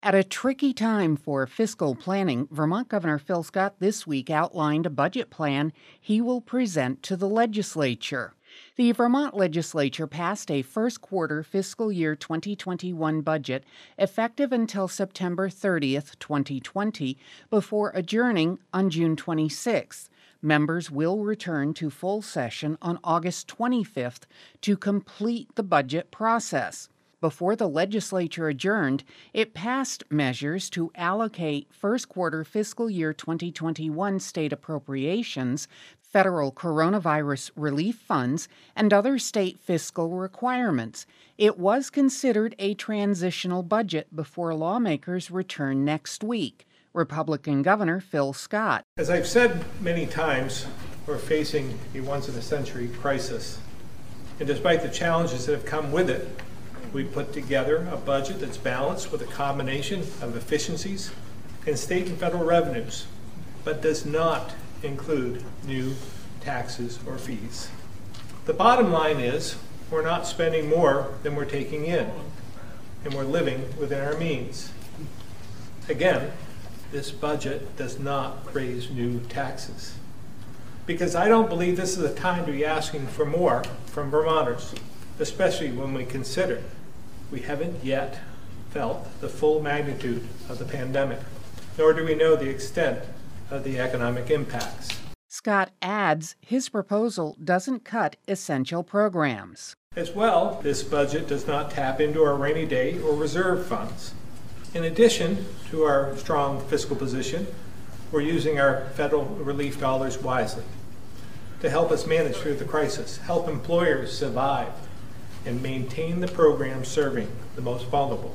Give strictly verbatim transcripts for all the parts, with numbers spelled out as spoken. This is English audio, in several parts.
At a tricky time for fiscal planning, Vermont Governor Phil Scott this week outlined a budget plan he will present to the legislature. The Vermont legislature passed a first quarter fiscal year twenty twenty-one budget effective until September thirtieth, twenty twenty, before adjourning on June twenty-sixth. Members will return to full session on August twenty-fifth to complete the budget process. Before the legislature adjourned, it passed measures to allocate first quarter fiscal year twenty twenty-one state appropriations, federal coronavirus relief funds, and other state fiscal requirements. It was considered a transitional budget before lawmakers return next week. Republican Governor Phil Scott. As I've said many times, we're facing a once-in-a-century crisis. And despite the challenges that have come with it, we put together a budget that's balanced with a combination of efficiencies and state and federal revenues, but does not include new taxes or fees. The bottom line is we're not spending more than we're taking in, and we're living within our means. Again, this budget does not raise new taxes, because I don't believe this is a time to be asking for more from Vermonters, especially when we consider we haven't yet felt the full magnitude of the pandemic, nor do we know the extent of the economic impacts. Scott adds his proposal doesn't cut essential programs. As well, this budget does not tap into our rainy day or reserve funds. In addition to our strong fiscal position, we're using our federal relief dollars wisely to help us manage through the crisis, help employers survive, and maintain the programs serving the most vulnerable.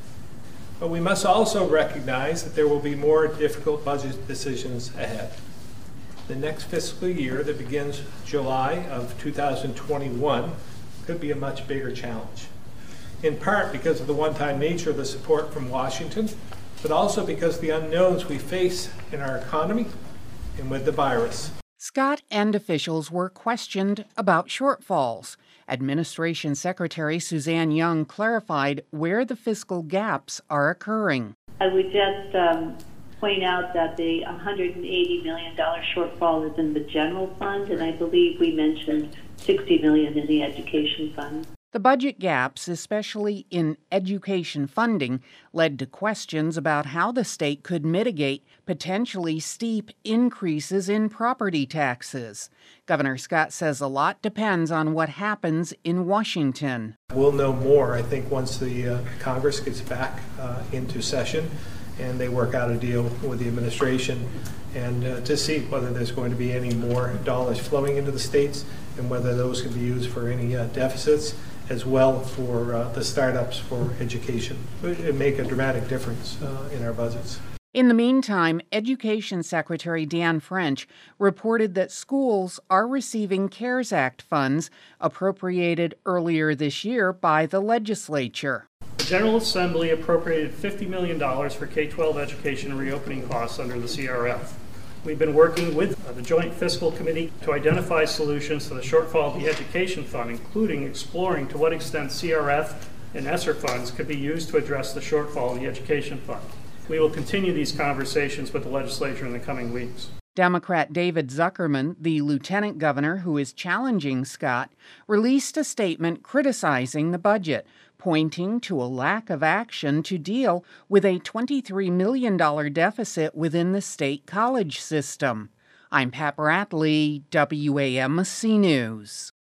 But we must also recognize that there will be more difficult budget decisions ahead. The next fiscal year that begins July of two thousand twenty-one could be a much bigger challenge, in part because of the one-time nature of the support from Washington, but also because of the unknowns we face in our economy and with the virus. Scott and officials were questioned about shortfalls. Administration Secretary Suzanne Young clarified where the fiscal gaps are occurring. I would just um, point out that the one hundred eighty million dollars shortfall is in the general fund, and I believe we mentioned sixty million dollars in the education fund. The budget gaps, especially in education funding, led to questions about how the state could mitigate potentially steep increases in property taxes. Governor Scott says a lot depends on what happens in Washington. We'll know more, I think, once the uh, Congress gets back uh, into session and they work out a deal with the administration, and uh, to see whether there's going to be any more dollars flowing into the states and whether those can be used for any uh, deficits, as well for uh, the startups for education. It would make a dramatic difference uh, in our budgets. In the meantime, Education Secretary Dan French reported that schools are receiving CARES Act funds appropriated earlier this year by the legislature. The General Assembly appropriated fifty million dollars for K twelve education reopening costs under the C R F. We've been working with the Joint Fiscal Committee to identify solutions to the shortfall of the education fund, including exploring to what extent C R F and ESSER funds could be used to address the shortfall of the education fund. We will continue these conversations with the legislature in the coming weeks. Democrat David Zuckerman, the lieutenant governor who is challenging Scott, released a statement criticizing the budget, pointing to a lack of action to deal with a twenty-three million dollars deficit within the state college system. I'm Pat Bradley, W A M C News.